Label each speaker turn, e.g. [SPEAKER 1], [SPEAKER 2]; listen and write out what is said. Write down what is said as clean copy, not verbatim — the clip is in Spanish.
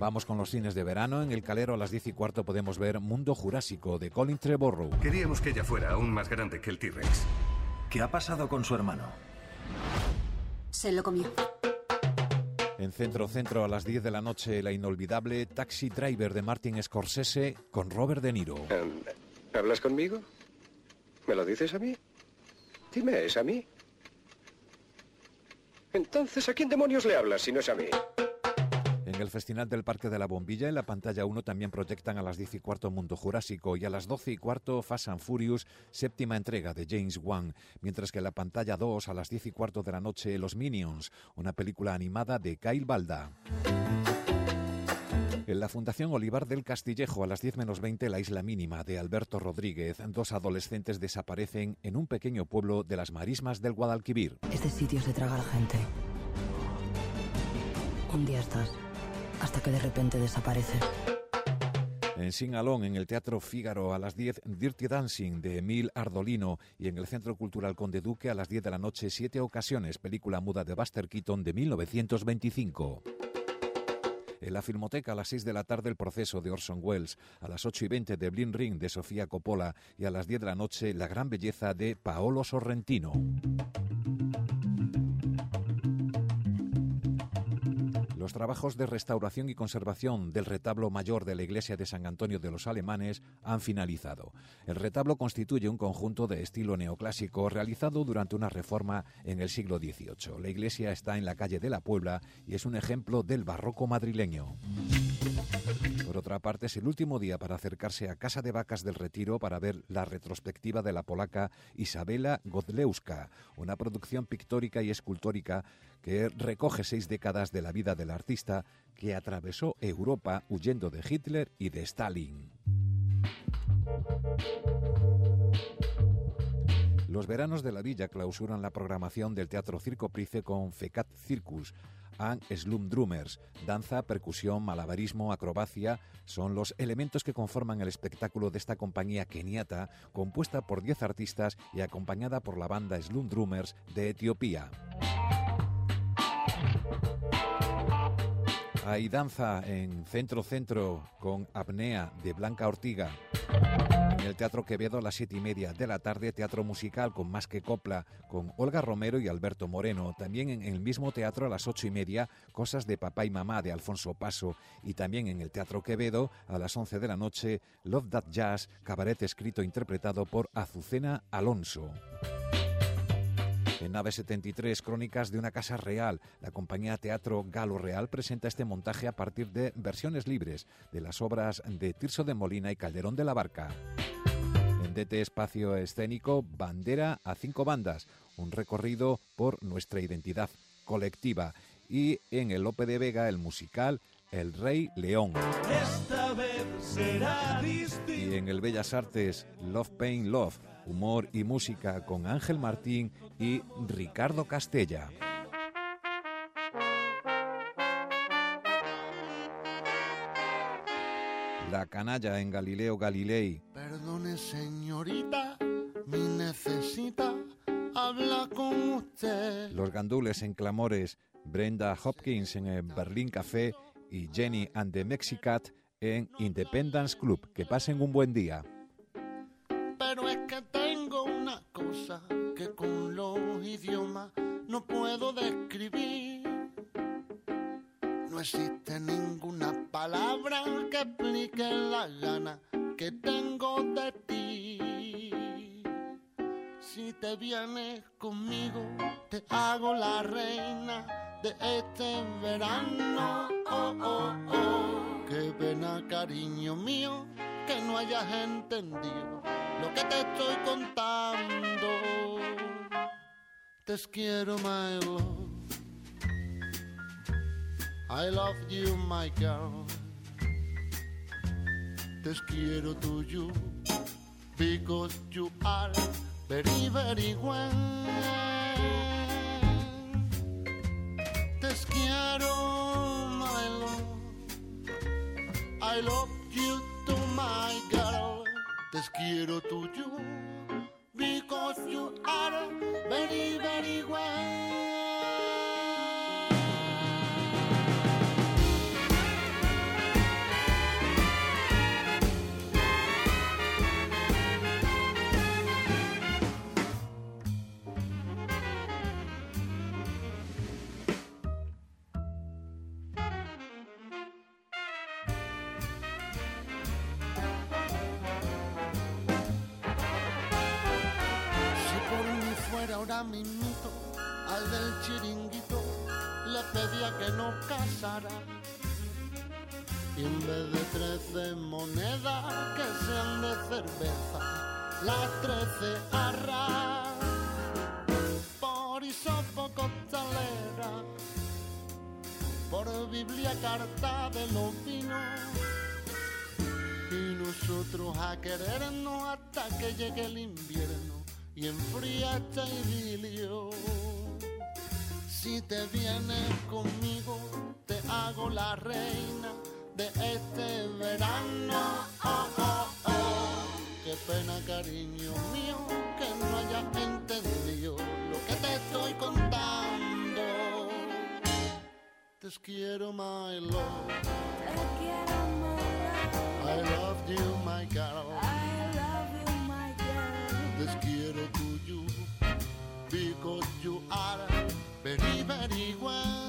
[SPEAKER 1] Vamos con los cines de verano. En el Calero a las 10:15 podemos ver Mundo Jurásico, de Colin Trevorrow.
[SPEAKER 2] Queríamos que ella fuera aún más grande que el T-Rex.
[SPEAKER 3] ¿Qué ha pasado con su hermano?
[SPEAKER 4] Se lo comió.
[SPEAKER 1] En Centro a las 10 de la noche, la inolvidable Taxi Driver de Martin Scorsese con Robert De Niro.
[SPEAKER 5] ¿Hablas conmigo? ¿Me lo dices a mí? Dime, ¿es a mí? Entonces, ¿a quién demonios le hablas si no es a mí?
[SPEAKER 1] En el Festival del Parque de la Bombilla, en la pantalla 1 también proyectan a las 10:15 Mundo Jurásico y a las 12:15 Fast and Furious, séptima entrega de James Wan, mientras que en la pantalla 2 a las 10:15 de la noche Los Minions, una película animada de Kyle Balda. En la Fundación Olivar del Castillejo, a las 10:20, La Isla Mínima, de Alberto Rodríguez. 2 adolescentes desaparecen en un pequeño pueblo de las marismas del Guadalquivir.
[SPEAKER 6] Este sitio se traga a la gente. Un día estás, hasta que de repente desaparece.
[SPEAKER 1] En Singalón, en el Teatro Fígaro, a las 10, Dirty Dancing, de Emil Ardolino. Y en el Centro Cultural Conde Duque, a las 10 de la noche, 7 ocasiones, película muda de Buster Keaton de 1925. En la Filmoteca, a las 6 de la tarde, El proceso, de Orson Welles. A las 8:20, The Bling Ring, de Sofía Coppola. Y a las 10 de la noche, La gran belleza, de Paolo Sorrentino. Los trabajos de restauración y conservación del retablo mayor de la iglesia de San Antonio de los Alemanes han finalizado. El retablo constituye un conjunto de estilo neoclásico realizado durante una reforma en el siglo XVIII. La iglesia está en la calle de la Puebla y es un ejemplo del barroco madrileño. Por otra parte, es el último día para acercarse a Casa de Vacas del Retiro para ver la retrospectiva de la polaca Isabela Godlewska, una producción pictórica y escultórica que recoge 6 décadas de la vida del artista que atravesó Europa huyendo de Hitler y de Stalin. Los veranos de la villa clausuran la programación del Teatro Circo Price con Fecat Circus and Slum Drummers. Danza, percusión, malabarismo, acrobacia son los elementos que conforman el espectáculo de esta compañía keniata, compuesta por 10 artistas y acompañada por la banda Slum Drummers de Etiopía. Hay danza en Centro con Apnea, de Blanca Ortiga. En el Teatro Quevedo, a las 7:30 de la tarde, teatro musical con Más que Copla, con Olga Romero y Alberto Moreno. También en el mismo teatro, a las 8:30, Cosas de Papá y Mamá, de Alfonso Paso. Y también en el Teatro Quevedo, a las 11 de la noche, Love That Jazz, cabaret escrito e interpretado por Azucena Alonso. En Nave 73, Crónicas de una casa real, la compañía Teatro Galo Real presenta este montaje a partir de versiones libres de las obras de Tirso de Molina y Calderón de la Barca. En DT Espacio Escénico, Bandera a 5 bandas, un recorrido por nuestra identidad colectiva. Y en el Lope de Vega, el musical El Rey León.
[SPEAKER 7] Esta vez será distinto.
[SPEAKER 1] Y en el Bellas Artes, Love, Pain, Love, humor y música con Ángel Martín y Ricardo Castella. La canalla en Galileo Galilei.
[SPEAKER 8] Perdone, señorita, mi necesita habla con usted.
[SPEAKER 1] Los gandules en Clamores, Brenda Hopkins en el Berlín Café y Jenny and the Mexicat en Independence Club. Que pasen un buen día.
[SPEAKER 8] Pero es que tengo una cosa que con los idiomas no puedo describir. No existe ninguna palabra que explique la gana que tengo de ti. Si te vienes conmigo, te hago la reina de este verano. Oh, oh, oh. Qué pena, cariño mío, que no hayas entendido lo que te estoy contando. Te quiero, my love. I love you, my girl. Te quiero to you because you are very, very well. Te quiero, my love. I love you to my girl. Te quiero to you because you are very, very well. caminito al del chiringuito le pedía que nos casara. Y en vez de 13 monedas que sean de cerveza, las 13 arras por hisopo costalera, por Biblia carta de los vinos. Y nosotros a querernos hasta que llegue el invierno y enfría este idilio. Si te vienes conmigo, te hago la reina de este verano. Oh, oh, oh. Qué pena, cariño mío, que no hayas entendido lo que te estoy contando. Te quiero, my love.
[SPEAKER 9] Te quiero, my love.
[SPEAKER 8] I love you, my girl.
[SPEAKER 9] I love you, my girl.
[SPEAKER 8] Te quiero to you because you are very, very well.